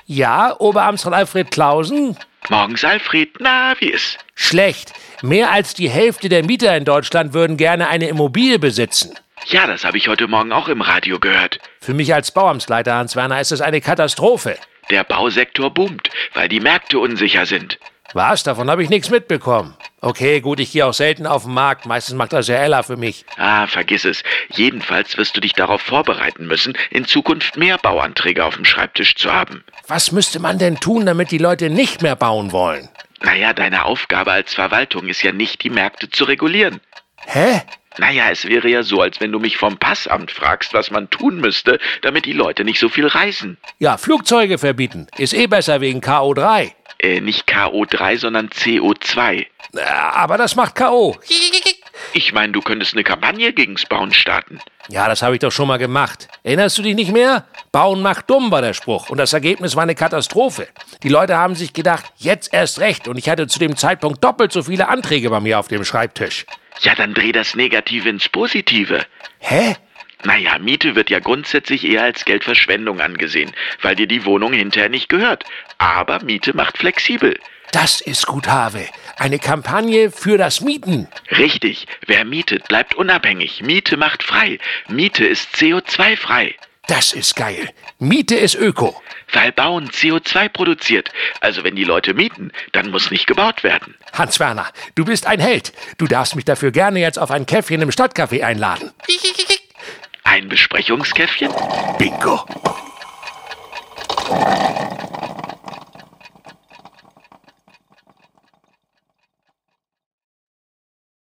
Ja, Oberamtsrat Alfred Clausen? Morgens, Alfred. Na, wie ist? Schlecht. Mehr als die Hälfte der Mieter in Deutschland würden gerne eine Immobilie besitzen. Ja, das habe ich heute Morgen auch im Radio gehört. Für mich als Bauamtsleiter, Hans-Werner, ist es eine Katastrophe. Der Bausektor boomt, weil die Märkte unsicher sind. Was? Davon habe ich nichts mitbekommen. Okay, gut, ich gehe auch selten auf den Markt. Meistens macht das ja Ella für mich. Vergiss es. Jedenfalls wirst du dich darauf vorbereiten müssen, in Zukunft mehr Bauanträge auf dem Schreibtisch zu haben. Was müsste man denn tun, damit die Leute nicht mehr bauen wollen? Naja, deine Aufgabe als Verwaltung ist ja nicht, die Märkte zu regulieren. Hä? Naja, es wäre ja so, als wenn du mich vom Passamt fragst, was man tun müsste, damit die Leute nicht so viel reisen. Ja, Flugzeuge verbieten. Ist eh besser wegen KO3. Nicht KO3, sondern CO2. Aber das macht K.O. Ich meine, du könntest eine Kampagne gegens Bauen starten. Ja, das habe ich doch schon mal gemacht. Erinnerst du dich nicht mehr? Bauen macht dumm war der Spruch. Und das Ergebnis war eine Katastrophe. Die Leute haben sich gedacht, jetzt erst recht. Und ich hatte zu dem Zeitpunkt doppelt so viele Anträge bei mir auf dem Schreibtisch. Ja, dann dreh das Negative ins Positive. Hä? Naja, Miete wird ja grundsätzlich eher als Geldverschwendung angesehen, weil dir die Wohnung hinterher nicht gehört. Aber Miete macht flexibel. Das ist gut, Have. Eine Kampagne für das Mieten. Richtig. Wer mietet, bleibt unabhängig. Miete macht frei. Miete ist CO2-frei. Das ist geil. Miete ist Öko. Weil Bauen CO2 produziert. Also wenn die Leute mieten, dann muss nicht gebaut werden. Hans-Werner, du bist ein Held. Du darfst mich dafür gerne jetzt auf ein Käffchen im Stadtcafé einladen. Ein Besprechungskäffchen? Bingo.